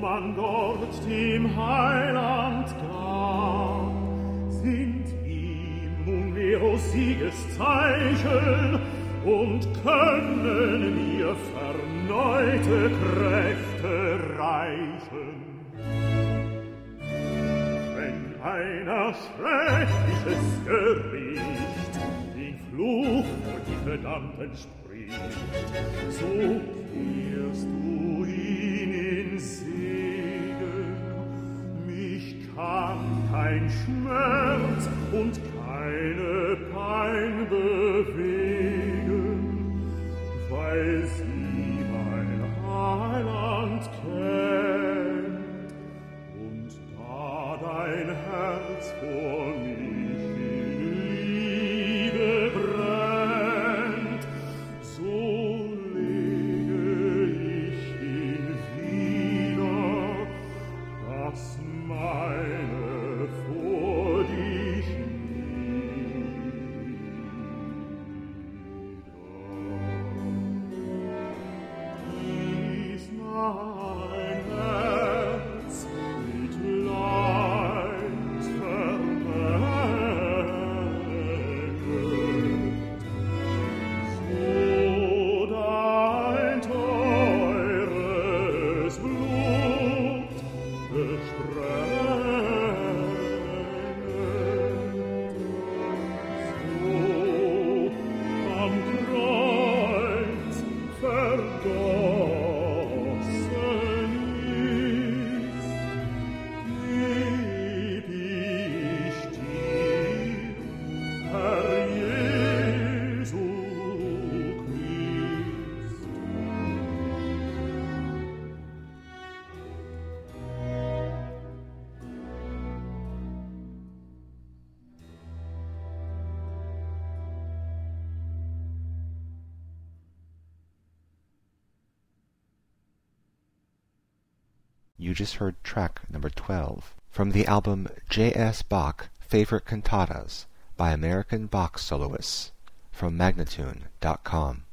man dort dem Heiland gab, sind ihm nunmehro Siegeszeichen und können ihr verneute Kräfte reichen. Wenn einer schreckliches Gericht den Fluch vor die Verdammten spricht, so kehrst du ihn in Segen. Mich kann kein Schmerz und keine Pein bewegen, weil sie mein Heiland kennt. Und da dein Herz vor mich in Liebe brennt, so lege ich ihn wieder, dass meine vor dich nieder. Dies mein Herz mit Leid vermengt, so dein teures Blut besprengt, so am Kreuz vergossen ist, geb ich dir, Herr Jesu Christ. You just heard track number 12 from the album J.S. Bach Favorite Cantatas by American Bach Soloists from Magnatune.com.